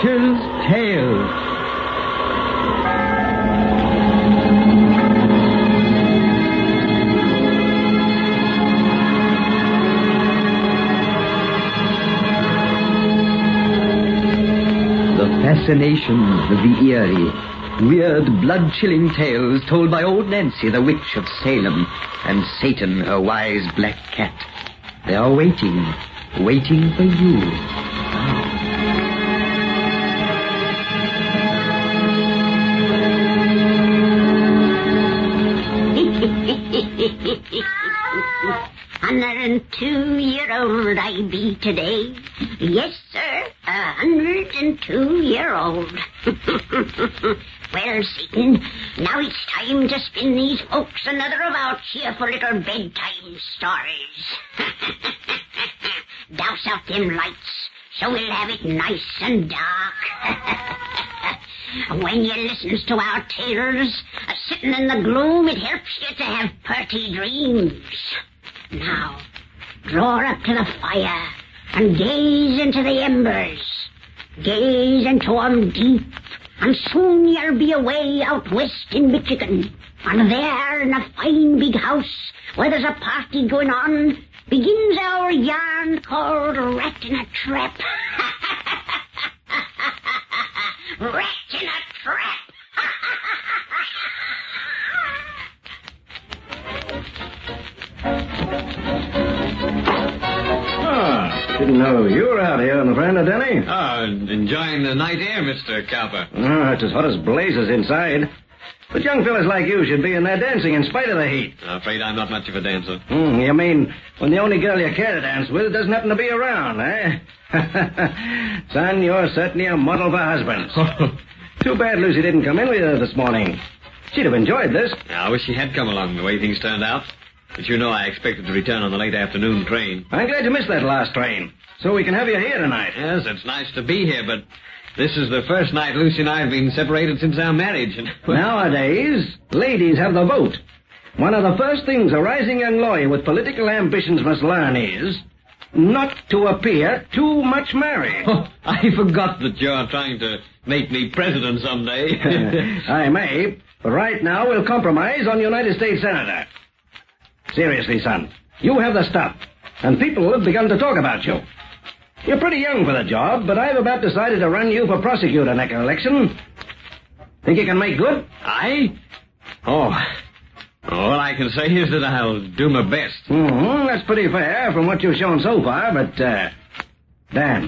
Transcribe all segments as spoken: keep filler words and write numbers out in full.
Witch's Tales. Fascinations of the eerie, weird, blood-chilling tales told by old Nancy, the witch of Salem, and Satan, her wise black cat. They are waiting, waiting for you. Hundred and two-year-old I be today. Yes, sir, a hundred and two-year-old. Well, Satan, now it's time to spin these folks another of our cheerful little bedtime stories. Douse out them lights, so we'll have it nice and dark. When you listens to our tales, a-sitting in the gloom, it helps you to have purty dreams. Now, draw up to the fire and gaze into the embers. Gaze into 'em deep, and soon you'll be away out west in Michigan. And there, in a fine big house, where there's a party going on, begins our yarn called Rat in a Trap. Rat in a Trap! Ah, didn't know you were out here on the veranda, Denny. Oh, enjoying the night air, Mister Cowper. Oh, it's as hot as blazes inside. But young fellas like you should be in there dancing in spite of the heat. I'm afraid I'm not much of a dancer. Hmm, you mean when the only girl you care to dance with doesn't happen to be around, eh? Son, you're certainly a model for husbands. Too bad Lucy didn't come in with you this morning. She'd have enjoyed this. I wish she had come along the way things turned out. But you know I expected to return on the late afternoon train. I'm glad you missed that last train, so we can have you here tonight. Yes, it's nice to be here, but this is the first night Lucy and I have been separated since our marriage. Nowadays, ladies have the vote. One of the first things a rising young lawyer with political ambitions must learn is not to appear too much married. Oh, I forgot that you're trying to make me president someday. I may, but right now we'll compromise on United States Senator. Seriously, son, you have the stuff, and people have begun to talk about you. You're pretty young for the job, but I've about decided to run you for prosecutor next election. Think you can make good? I? Oh, all I can say is that I'll do my best. Mm-hmm, that's pretty fair from what you've shown so far, but, uh, Dan,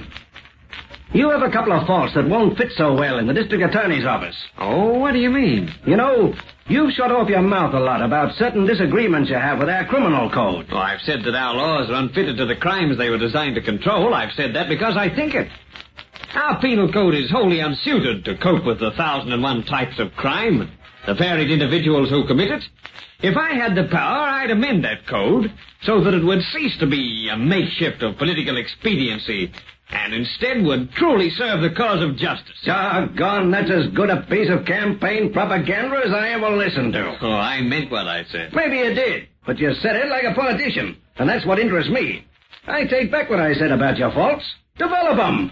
you have a couple of faults that won't fit so well in the district attorney's office. Oh, what do you mean? You know, you've shut off your mouth a lot about certain disagreements you have with our criminal code. Oh, I've said that our laws are unfitted to the crimes they were designed to control. I've said that because I think it. Our penal code is wholly unsuited to cope with the thousand and one types of crime, the varied individuals who commit it. If I had the power, I'd amend that code so that it would cease to be a makeshift of political expediency and instead would truly serve the cause of justice. Doggone, that's as good a piece of campaign propaganda as I ever listened to. Oh, I meant what I said. Maybe you did, but you said it like a politician, and that's what interests me. I take back what I said about your faults. Develop them.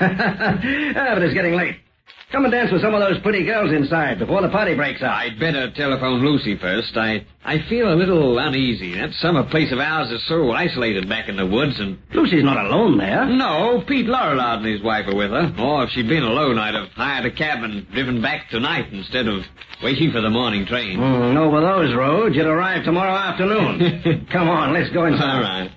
Ah, but it's getting late. Come and dance with some of those pretty girls inside before the party breaks out. I'd better telephone Lucy first. I, I feel a little uneasy. That summer place of ours is so isolated back in the woods, and... Lucy's not alone there. No, Pete Laurelard and his wife are with her. Or if she'd been alone, I'd have hired a cab and driven back tonight instead of waiting for the morning train. Mm, over those roads, you'd arrive tomorrow afternoon. Come on, let's go inside. All right.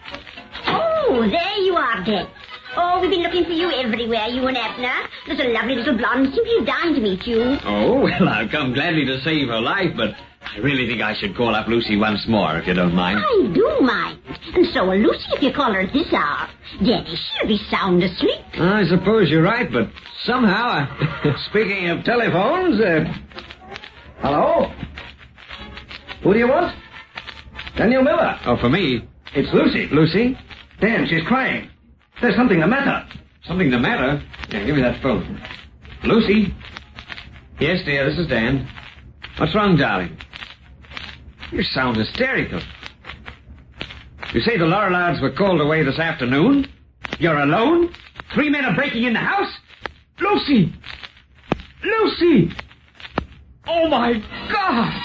Oh, there you are, Dick. Oh, we've been looking for you everywhere, you and Abner. There's a lovely little blonde simply dying to meet you. Oh, well, I've come gladly to save her life, but I really think I should call up Lucy once more, if you don't mind. I do mind. And so will Lucy if you call her at this hour. Daddy, she'll be sound asleep. I suppose you're right, but somehow I... Speaking of telephones, uh... hello? Who do you want? Daniel Miller. Oh, for me? It's Lucy. Lucy? Dan, she's crying. There's something the matter. Something the matter? Yeah, give me that phone. Lucy? Yes, dear, this is Dan. What's wrong, darling? You sound hysterical. You say the Laurelards were called away this afternoon? You're alone? Three men are breaking in the house? Lucy! Lucy! Oh, my God!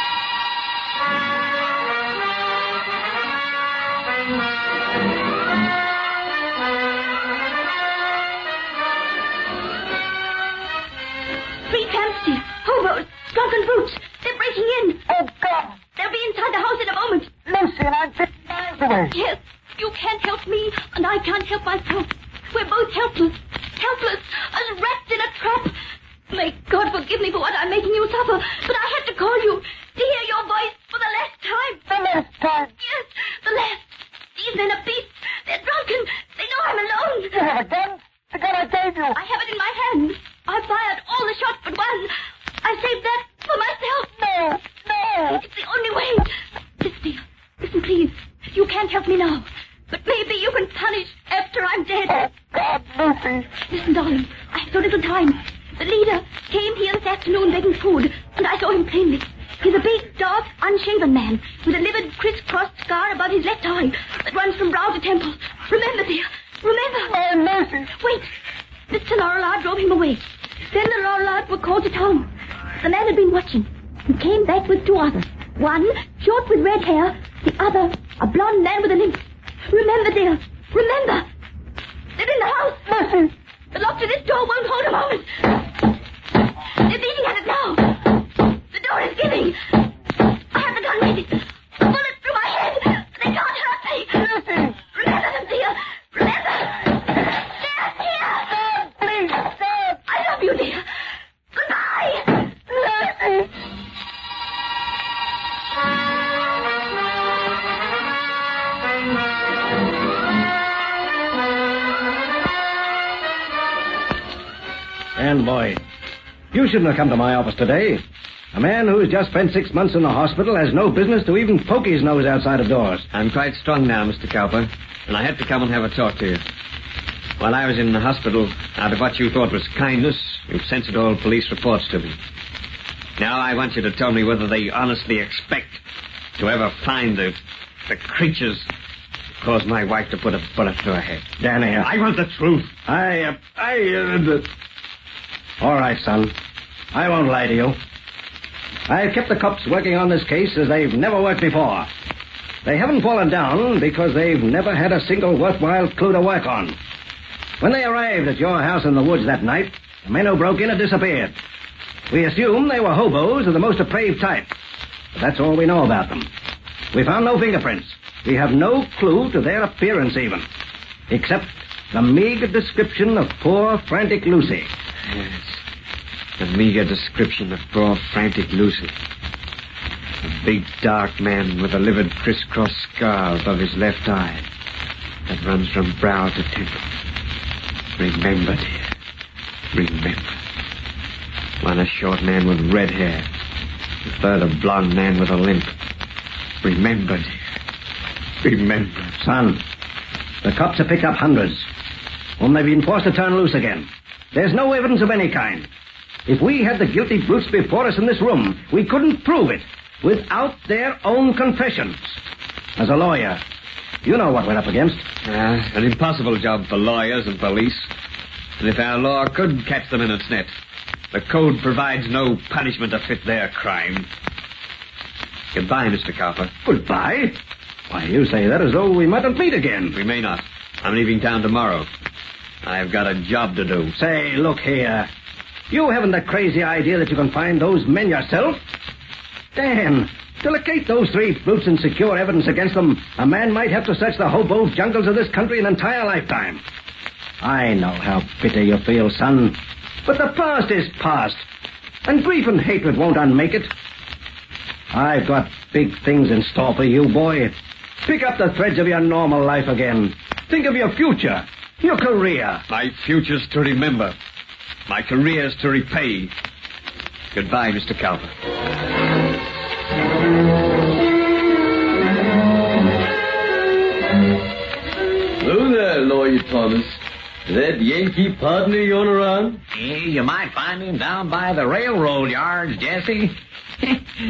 Three tramps, dear. Hobos. Drunken brutes. They're breaking in. Oh, God. They'll be inside the house in a moment. Lucy and I'm fifty miles away. Yes. You can't help me, and I can't help myself. We're both helpless. Helpless. As rats in a trap. May God forgive me for what I'm making you suffer, but I had to call you to hear your voice for the last time. The last time. Yes, the last. These men are beasts. They're drunken. They know I'm alone. You have a gun? The gun I gave you. I have it in my hand. I fired all the shots but one. I saved that for myself. No, no. It's the only way. Listen, dear. Listen, please. You can't help me now. But maybe you can punish after I'm dead. Oh, God, Lucy. Listen, darling. I have so little time. The leader came here this afternoon begging food, and I saw him plainly. He's a big, dark, unshaven man with a livid, crisscrossed scar above his left eye that runs from brow to temple. Remember, dear. Remember. Oh, Lucy. Wait. Mister Lorillard drove him away. Then the Lorillard were called to town. The man had been watching. He came back with two others. One, short with red hair. The other, a blonde man with a limp. Remember, dear. Remember. They're in the house. Lucy. The lock to this door won't hold a moment. They're beating at it now. The door is giving. I have the gun ready. A bullet through my head. They can't hurt me. Lucy. Remember them, dear. Remember. They're here. Dad, please, Dad. I love you, dear. Goodbye. Lucy. And boy, you shouldn't have come to my office today. A man who's just spent six months in the hospital has no business to even poke his nose outside of doors. I'm quite strong now, Mister Cowper, and I had to come and have a talk to you. While I was in the hospital, out of what you thought was kindness, you censored all police reports to me. Now I want you to tell me whether they honestly expect to ever find the, the creatures who caused my wife to put a bullet through her head. Danny, uh, I want the truth. I, uh, I, uh, the... All right, son. I won't lie to you. I've kept the cops working on this case as they've never worked before. They haven't fallen down because they've never had a single worthwhile clue to work on. When they arrived at your house in the woods that night, the men who broke in had disappeared. We assume they were hobos of the most depraved type. But that's all we know about them. We found no fingerprints. We have no clue to their appearance even. Except the meager description of poor, frantic Lucy. Yes, the meager description of poor, frantic Lucy. A big, dark man with a livid, crisscross scar above his left eye that runs from brow to temple. Remember, dear. Remember. One a short man with red hair. The third a blonde man with a limp. Remember, dear. Remember. Son, the cops have picked up hundreds, whom they've been forced to turn loose again. There's no evidence of any kind. If we had the guilty brutes before us in this room, we couldn't prove it without their own confessions. As a lawyer, you know what we're up against. Uh, an impossible job for lawyers and police. And if our law could catch them in its net, the code provides no punishment to fit their crime. Goodbye, Mister Cowper. Goodbye? Why, you say that as though we mightn't meet again. We may not. I'm leaving town tomorrow. I've got a job to do. Say, look here. You haven't a crazy idea that you can find those men yourself? Dan, to locate those three brutes and secure evidence against them, a man might have to search the hobo jungles of this country an entire lifetime. I know how bitter you feel, son. But the past is past. And grief and hatred won't unmake it. I've got big things in store for you, boy. Pick up the threads of your normal life again. Think of your future. Your career. My future's to remember. My career's to repay. Goodbye, Mister Cowper. Hello there, Lawyer Thomas. Is that Yankee partner you're around? Hey, you might find him down by the railroad yards, Jesse.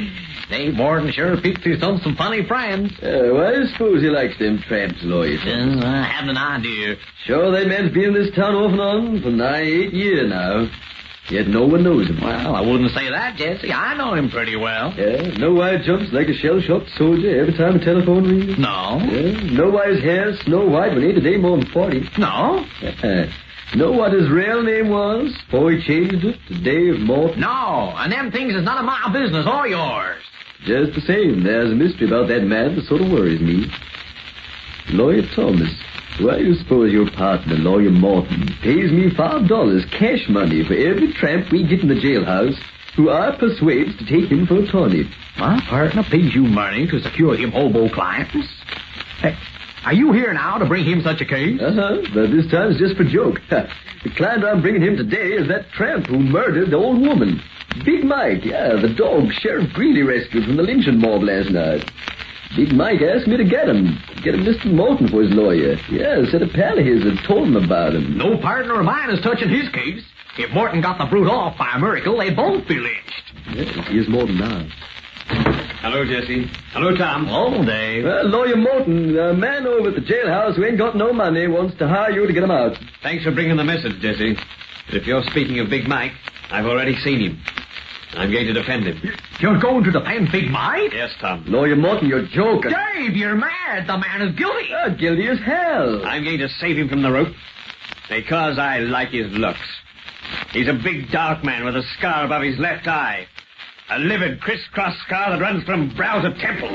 Dave Morton sure picks his son some funny friends. Uh, well, I suppose he likes them tramps, Lawyer Thomas. Uh, I had an idea. Sure, that man's been in this town off and on for nigh eight years now. Yet no one knows him. Well, I wouldn't say that, Jesse. I know him pretty well. Yeah, know why he jumps like a shell-shocked soldier every time the telephone rings? No. Yeah, know why his hair's snow white when he ain't a day more than forty? No. Uh, know what his real name was before he changed it to Dave Morton? No, and them things is none of my business or yours. Just the same, there's a mystery about that man that sort of worries me. Lawyer Thomas, why do you suppose your partner, Lawyer Morton, pays me five dollars cash money for every tramp we get in the jailhouse who I persuades to take him for a tonic? My partner pays you money to secure him hobo clients? Hey, are you here now to bring him such a case? Uh-huh, but this time it's just for joke. The client I'm bringing him today is that tramp who murdered the old woman. Big Mike, yeah, the dog Sheriff Greeley rescued from the lynching mob last night. Big Mike asked me to get him. Get him Mister Morton for his lawyer. Yeah, said a pal of his had told him about him. No partner of mine is touching his case. If Morton got the brute off by a miracle, they'd both be lynched. Yeah, here's Morton now. Hello, Jesse. Hello, Tom. Oh, Dave. Well, Lawyer Morton, a man over at the jailhouse who ain't got no money wants to hire you to get him out. Thanks for bringing the message, Jesse. But if you're speaking of Big Mike, I've already seen him. I'm going to defend him. You're going to defend Big Mike? Yes, Tom. Lawyer Morton, you're joking. Dave, you're mad. The man is guilty. Uh, guilty as hell. I'm going to save him from the rope because I like his looks. He's a big, dark man with a scar above his left eye. A livid, crisscross scar that runs from brow to temple.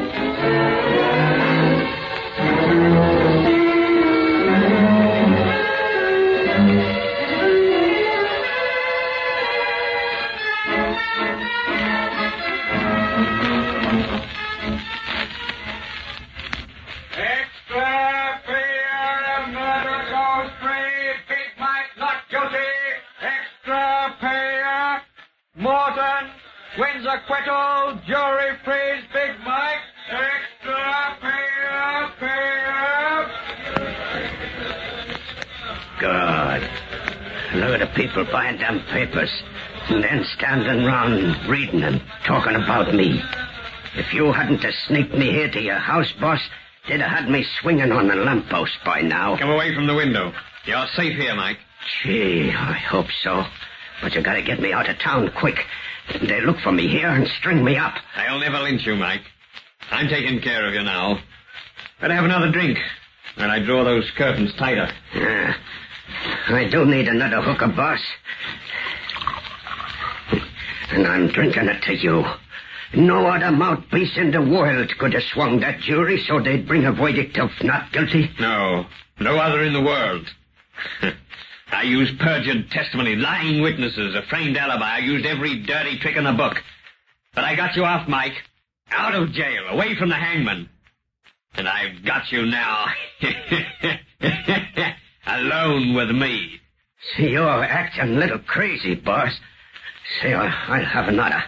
Extra payer, murder goes free. Big Mike not guilty. Extra payer. Morton wins acquittal. Jury frees Big Mike. Extra payer, payer. God. Look at the people buying them papers and then standing round reading and talking about me. If you hadn't have sneaked me here to your house, boss, they'd have had me swinging on the lamppost by now. Come away from the window. You're safe here, Mike. Gee, I hope so. But you gotta get me out of town quick. They look for me here and string me up. I'll never lynch you, Mike. I'm taking care of you now. Better have another drink, and I draw those curtains tighter. Yeah. I do need another hooker, boss. And I'm drinking it to you. No other mouthpiece in the world could have swung that jury so they'd bring a verdict of not guilty. No, no other in the world. I used perjured testimony, lying witnesses, a framed alibi. I used every dirty trick in the book. But I got you off, Mike. Out of jail, away from the hangman. And I've got you now. Alone with me. See, you're acting a little crazy, boss. See, I'll, I'll have another.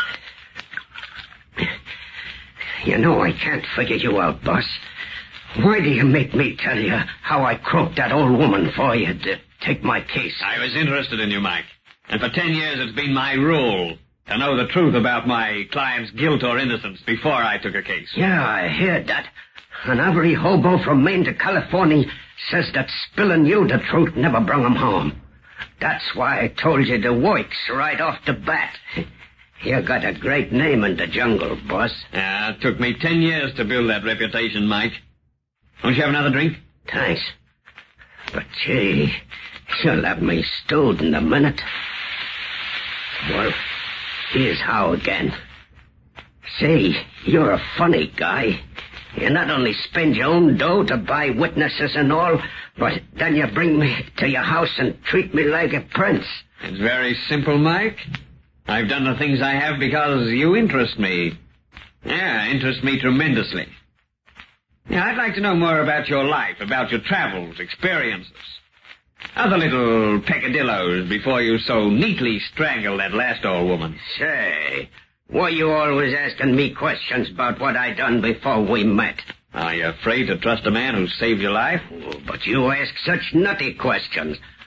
You know I can't figure you out, boss. Why do you make me tell you how I croaked that old woman for you to take my case? I was interested in you, Mike. And for ten years it's been my rule to know the truth about my client's guilt or innocence before I took a case. Yeah, I heard that. And every hobo from Maine to California says that spilling you the truth never brung him home. That's why I told you the works right off the bat. You got a great name in the jungle, boss. Yeah, it took me ten years to build that reputation, Mike. Won't you have another drink? Thanks. But, gee, you'll have me stewed in a minute. Well, here's how again. Say, you're a funny guy. You not only spend your own dough to buy witnesses and all, but then you bring me to your house and treat me like a prince. It's very simple, Mike. I've done the things I have because you interest me. Yeah, interest me tremendously. Yeah, I'd like to know more about your life, about your travels, experiences. Other little peccadillos before you so neatly strangled that last old woman. Say, why you always asking me questions about what I done before we met? Are you afraid to trust a man who saved your life? Oh, but you ask such nutty questions.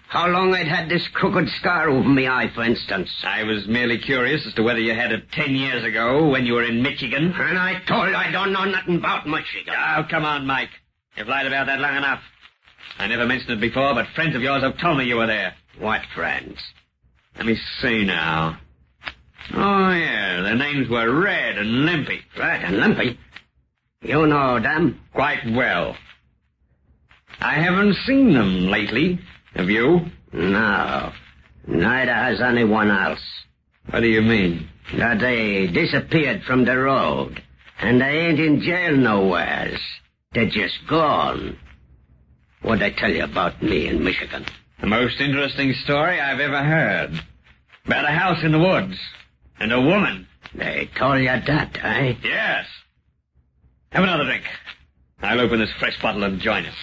How long I'd had this crooked scar over my eye, for instance. I was merely curious as to whether you had it ten years ago when you were in Michigan. And I told you I don't know nothing about Michigan. Oh, come on, Mike. You've lied about that long enough. I never mentioned it before, but friends of yours have told me you were there. What friends? Let me see now. Oh, yeah, their names were Red and Limpy. Red and Limpy? You know them? Quite well. I haven't seen them lately. Have you? No. Neither has anyone else. What do you mean? That they disappeared from the road, and they ain't in jail nowheres. They're just gone. What'd I tell you about me in Michigan? The most interesting story I've ever heard. About a house in the woods. And a woman. They told you that, eh? Yes. Have another drink. I'll open this fresh bottle and join us.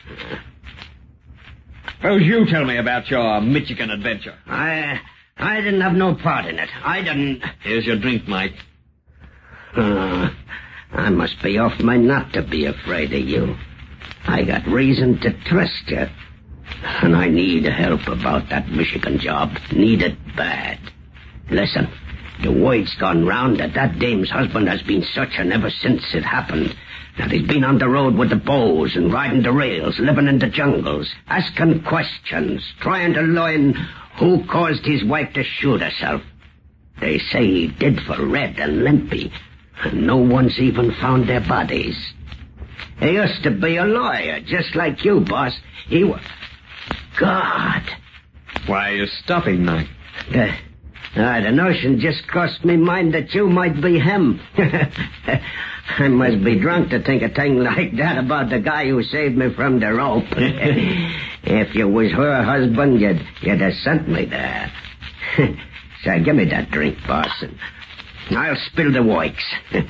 Suppose you tell me about your Michigan adventure. I... I didn't have no part in it. I didn't... Here's your drink, Mike. Uh, I must be off my nut to be afraid of you. I got reason to trust you. And I need help about that Michigan job. Need it bad. Listen, the word's gone round that that dame's husband has been searching ever since it happened. That he's been on the road with the bows and riding the rails, living in the jungles, asking questions, trying to learn who caused his wife to shoot herself. They say he did for Red and Limpy, and no one's even found their bodies. He used to be a lawyer, just like you, boss. He was... God! Why are you stopping, Mike? The, uh, the notion just crossed me mind that you might be him. I must be drunk to think a thing like that about the guy who saved me from the rope. If you was her husband, you'd, you'd have sent me there. So give me that drink, boss, and I'll spill the works.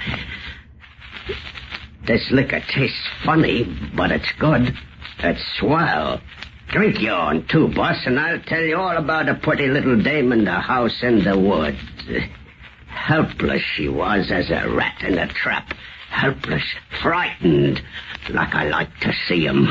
This liquor tastes funny, but it's good. It's swell. Drink your own, too, boss, and I'll tell you all about a pretty little dame in the house in the woods. Helpless she was as a rat in a trap. Helpless, frightened, like I like to see 'em.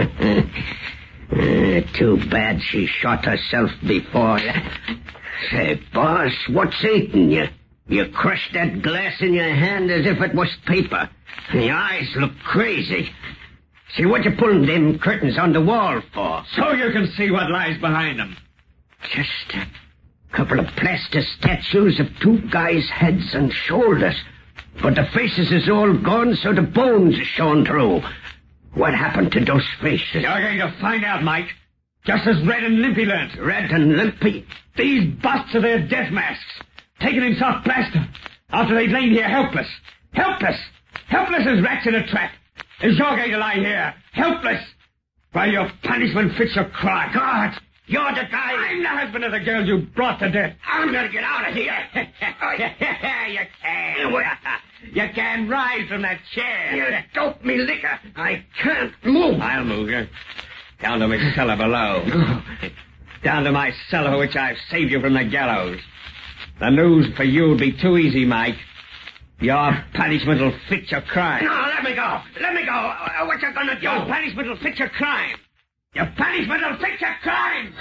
uh, too bad she shot herself before. Say, boss, what's eating you? You crushed that glass in your hand as if it was paper. And your eyes look crazy. See, what you pulling them curtains on the wall for? So you can see what lies behind them. Just a couple of plaster statues of two guys' heads and shoulders. But the faces is all gone, so the bones are shown through. What happened to those faces? You're going to find out, Mike. Just as Red and Limpy learned. Red and Limpy? These busts are their death masks. Taken in soft plaster. After they'd lain here helpless. Helpless! Helpless as rats in a trap. And you're going to lie here, helpless, while your punishment fits your cry. God, you're the guy. I'm the husband of the girl you brought to death. I'm going to get out of here. You can. You can rise from that chair. You dope me liquor. I can't move. I'll move you. Down to my cellar below. Down to my cellar, which I've saved you from the gallows. The news for you'll be too easy, Mike. Your punishment will fit your crime. No, let me go. Let me go. Uh, what you gonna do? Your punishment will fit your crime. Your punishment will fit your crime.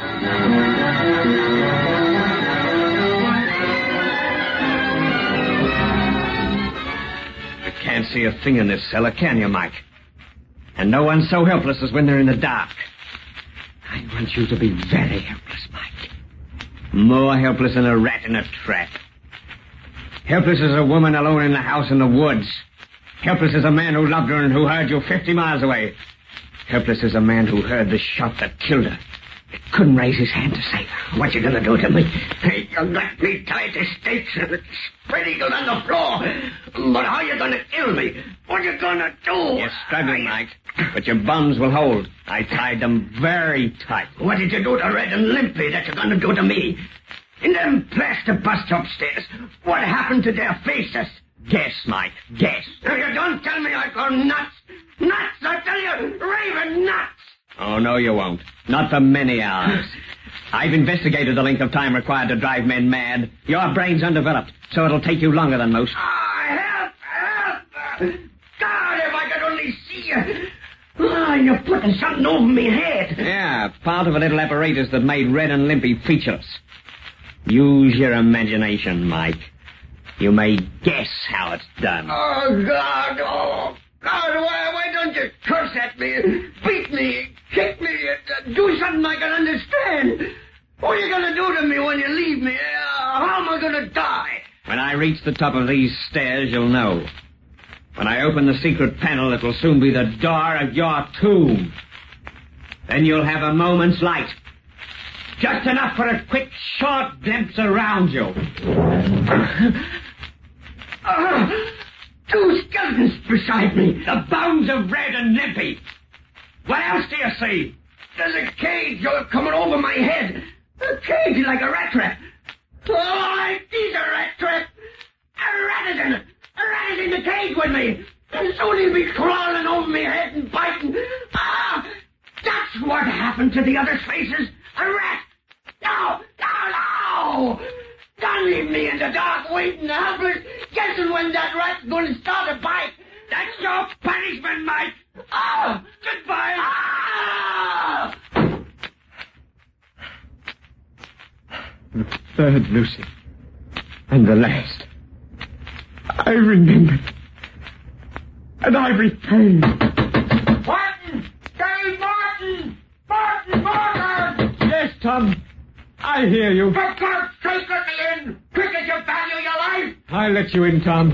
You can't see a thing in this cellar, can you, Mike? And no one's so helpless as when they're in the dark. I want you to be very helpless, Mike. More helpless than a rat in a trap. Helpless as a woman alone in the house in the woods. Helpless as a man who loved her and who heard you fifty miles away. Helpless as a man who heard the shot that killed her. Couldn't raise his hand to save her. What you gonna do to me? Hey, you got me tied to stakes and spread eagled on the floor. But how you gonna kill me? What you gonna do? You're struggling, Mike, but your bonds will hold. I tied them very tight. What did you do to Red and Limpy that you're gonna do to me? In them plaster busts upstairs, what happened to their faces? Guess, Mike, guess. Now, you don't tell me I go nuts. Nuts, I tell you, raving nuts. Oh, no, you won't. Not for many hours. I've investigated the length of time required to drive men mad. Your brain's undeveloped, so it'll take you longer than most. Ah, help, help. God, if I could only see you. Ah, you're putting something over me head. Yeah, part of a little apparatus that made Red and Limpy featureless. Use your imagination, Mike. You may guess how it's done. Oh, God, oh, God, why, why don't you curse at me, beat me, kick me, uh, do something I can understand? What are you going to do to me when you leave me? Uh, how am I going to die? When I reach the top of these stairs, you'll know. When I open the secret panel, it will soon be the door of your tomb. Then you'll have a moment's light. Just enough for a quick, short glimpse around you. Uh, two skeletons beside me. The bones of Red and Limpy. What else do you see? There's a cage uh, coming over my head. A cage like a rat trap. Oh, it is a rat trap. A rat is in it. A rat is in the cage with me. And soon he'll be crawling over my head and biting. Ah, that's what happened to the other faces. A rat. No, no, no. Don't leave me in the dark waiting helpless, guessing when that rat's going to start a bite. That's your punishment, Mike. Oh, goodbye. Ah! The third, Lucy. And the last. I remembered. And I retained. Martin! Dave Martin! Martin, Martin! Yes, Tom. I hear you. For God's sake, let me in! Quick as you value your life! I'll let you in, Tom.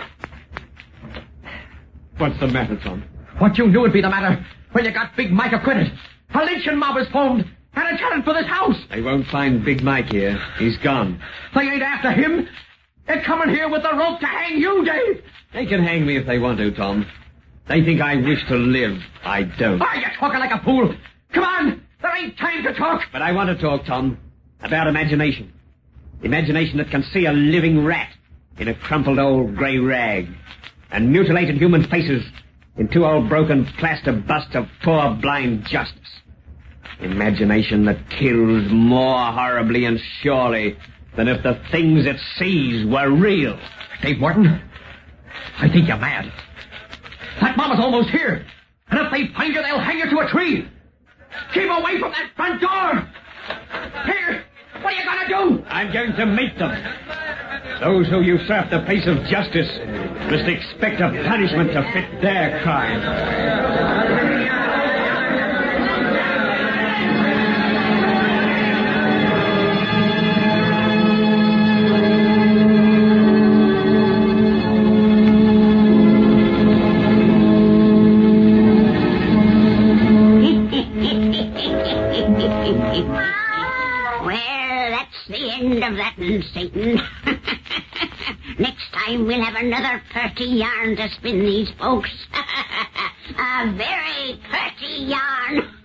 What's the matter, Tom? What you knew would be the matter when you got Big Mike acquitted. A lynching mob is formed, and a challenge for this house. They won't find Big Mike here. He's gone. They ain't after him. They're coming here with the rope to hang you, Dave. They can hang me if they want to, Tom. They think I wish to live. I don't. Oh, you're talking like a fool. Come on. There ain't time to talk. But I want to talk, Tom, about imagination. Imagination that can see a living rat in a crumpled old grey rag, and mutilated human faces in two old broken plaster busts of poor blind justice. Imagination that kills more horribly and surely than if the things it sees were real. Dave Martin, I think you're mad. That mama's almost here, and if they find you, they'll hang you to a tree. Keep away from that front door. Here, what are you going to do? I'm going to meet them. Those who usurp the place of justice must expect a punishment to fit their crime. Well, that's the end of that, Satan. Next time we'll have another purty yarn to spin these folks. A very purty yarn.